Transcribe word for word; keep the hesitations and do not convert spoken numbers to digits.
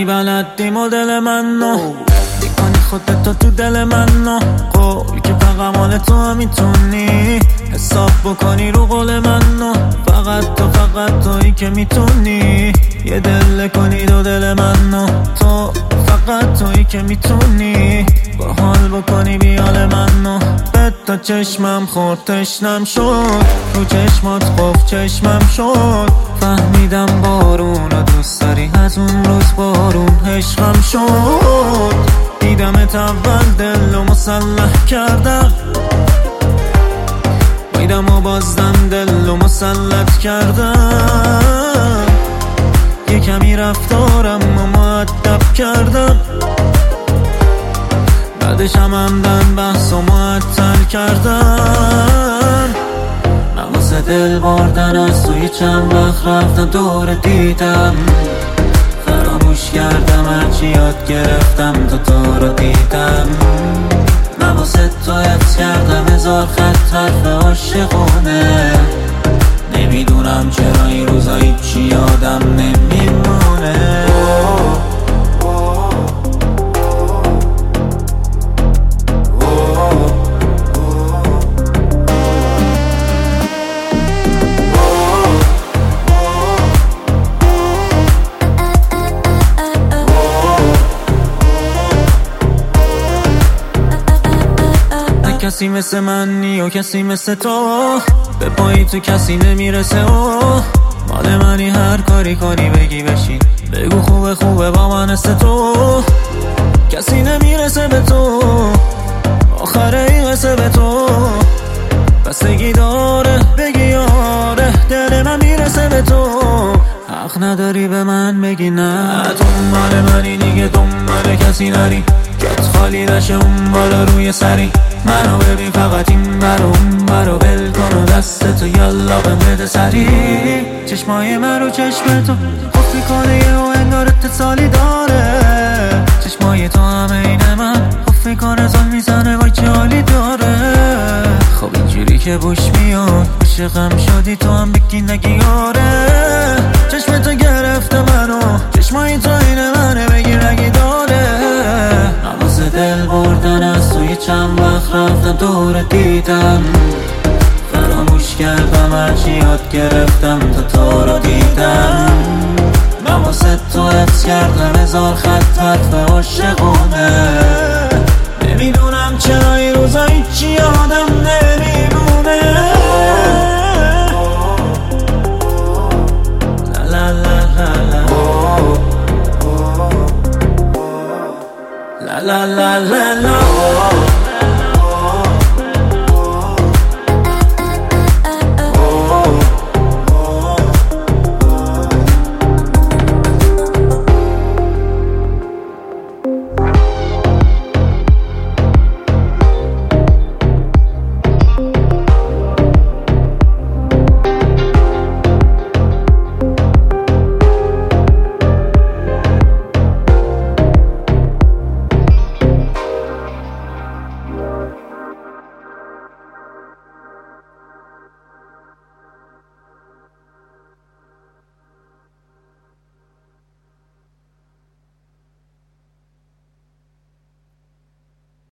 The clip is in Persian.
بلدی مدل منو میکنی خودتو تو دل منو قول که فقط مال تو هم میتونی حساب بکنی رو قول منو فقط تو فقط تویی که میتونی یه دل کنی دو دل منو تو فقط تویی که میتونی با حال بکنی بیال منو به تا چشمم خورد تشنم شد رو چشمات خوف چشمم شد فهمیدم بارون رو دوست داری از اون روز بارون عشقم شد دیدمت اول دل و مسلح کردم بایدم و بازدم دل و مسلط کردم یه کمی رفتارم و مؤدب کردم بعدش هم همدن بحث و معطل کردم نواسه دل بردن از توی چند وقت رفتم دور دیدم فراموش کردم هرچی یاد گرفتم تا تو رو دیدم نواسه تو حفظ کردم هزار خط حرف عاشقونه نمیدونم چرا این روزا هیچی یادم نمیمونه کسی مثل من نی و کسی مثل تو به پایی تو کسی نمیرسه و مال منی هر کاری کنی بگی بشین بگو خوبه خوبه با من است تو کسی نمیرسه به تو آخره این قصه به تو بستگی داره بگی آره دل من میرسه به تو حق نداری به من بگی نه تو مال منی دیگه دنبال کسی نری جات خالی نشه اون بالا روی سری منو ببین فقط این برو اون برو بل کن و دستتو یالا بهم بده سری چشمای من رو چشم تو خفی کنه یه و انگار اتصالی داره چشمای تو همه اینه من خفی کنه زن میزنه وای چه حالی داره خب اینجوری که بوش میاد عاشقم شدی تو هم بگی نگی آره چشم تو گرفته منو چشمای تو اینه منه بگی نگی داره نواسه دل بردن از توی چند وقت رفتم دور دیدم فراموش کردم هرچی یاد گرفتم تا تو رو دیدم نواسه تو حفظ کردم هزار خط حرف عاشقونه نمیدونم چرا این روزا هیچی یادم نمیمونه لا لا لا لا لا لا لا لا